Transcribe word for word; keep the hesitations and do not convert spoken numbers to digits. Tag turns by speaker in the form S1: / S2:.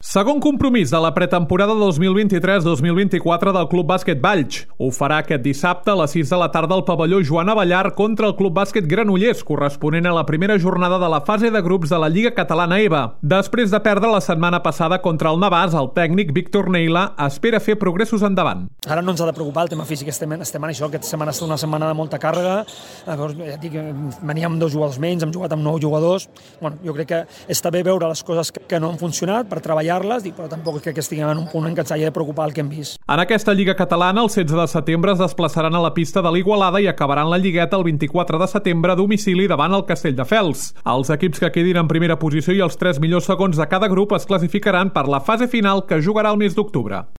S1: Segon compromís de la pretemporada dos mil vint-i-tres dos mil vint-i-quatre del Club Bàsquet Valls. Ho farà aquest dissabte a les sis de la tarda al pavelló Joan Abellar contra el Club Bàsquet Granollers, corresponent a la primera jornada de la fase de grups de la Lliga Catalana EVA. Després de perdre la setmana passada contra el Navàs, el tècnic Víctor Neila espera fer progressos endavant.
S2: Ara no ens ha de preocupar el tema físic, estem, estem en això, aquesta setmana ha estat una setmana de molta càrrega, llavors, ja dic, veníem amb dos jugadors menys, hem jugat amb nou jugadors, bueno, jo crec que està bé veure les coses que, que no han funcionat per treballar-les, però tampoc crec que estiguem en un punt en què ens hagi de preocupar el que hem vist.
S1: En aquesta Lliga Catalana, el setze de setembre es desplaçaran a la pista de l'Igualada i acabaran la lligueta el vint-i-quatre de setembre a domicili davant el Castelldefels. Els equips que quedin en primera posició i els tres millors segons de cada grup es classificaran per la fase final que jugarà el mes d'octubre.